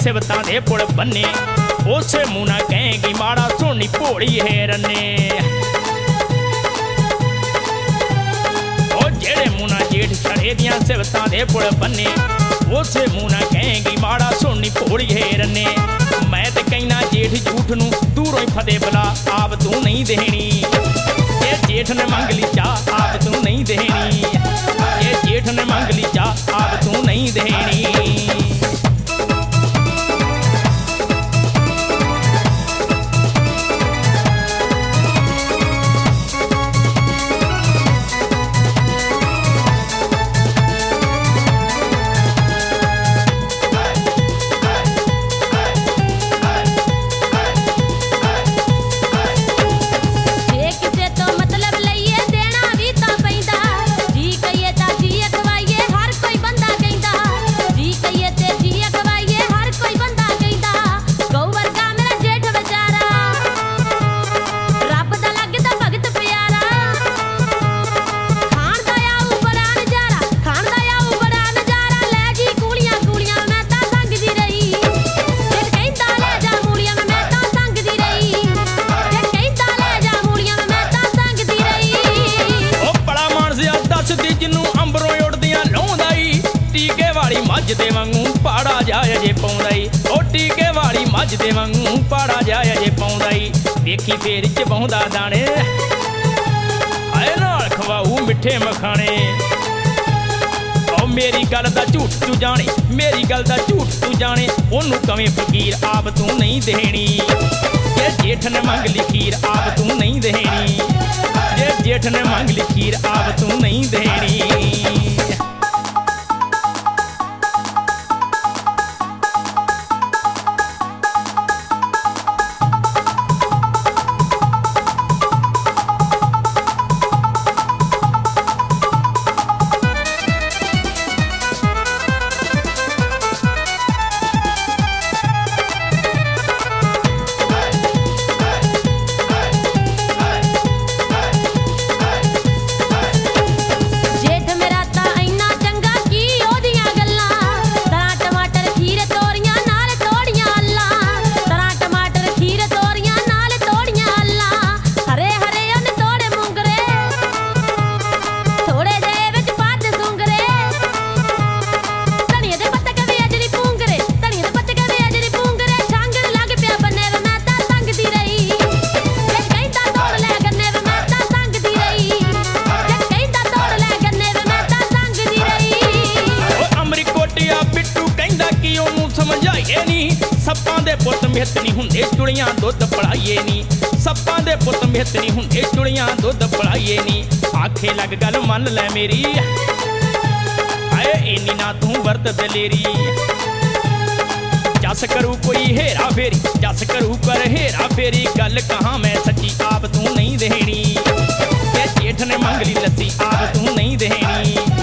सिवतां दे पुड़ बन्ने उसे मुंह ना कहेंगी माड़ा सोनी भोली है रन्ने ओ जेड़े मुंह ना जेठ छड़े दियां सिवतां दे पुड़ बन्ने उसे मुंह ना कहेंगी माड़ा सोनी भोली है रन्ने मैं ते कहना जेठ झूठ नूं दूरों ही फते बला आप तू नहीं देनी ये जेठ ने मंग ली चाह आप तू नहीं देनी ये जेठ ने मंग ली चाह आप तू नहीं देनी मज दे वांगू पाड़ा जाए जे पाउंदाई ओ टीके वाली मज दे वांगू पाड़ा जाए जे पाउंदाई देखी फेर च बहुंदा दाने आए नाल खवाऊ मिठे मखाने ओ मेरी गल दा झूठ तू जाने मेरी गल दा झूठ तू जाने ओनू कवें फकीर आप तू नहीं देनी जे जेठ ने मंग ली खीर आप तू नहीं देनी जे जेठ ने मंग ली खीर आप तू नहीं देनी सप्पां दे पुत मिहत नहीं हुंदे चुड़ियां दुध पड़ाइए नी सप्पां दे पुत मिहत नहीं हुंदे चुड़ियां दुध पड़ाइए नी आखे लग गल मन लै मेरी आए इन्नी ना तू वर्त दलेरी जस करू कोई हेरा फेरी जस करू कर हेरा फेरी गल कहां मैं सच्ची आप तू नहीं देनी ये जेठ ने मंग ली लस्सी आप तू नहीं देनी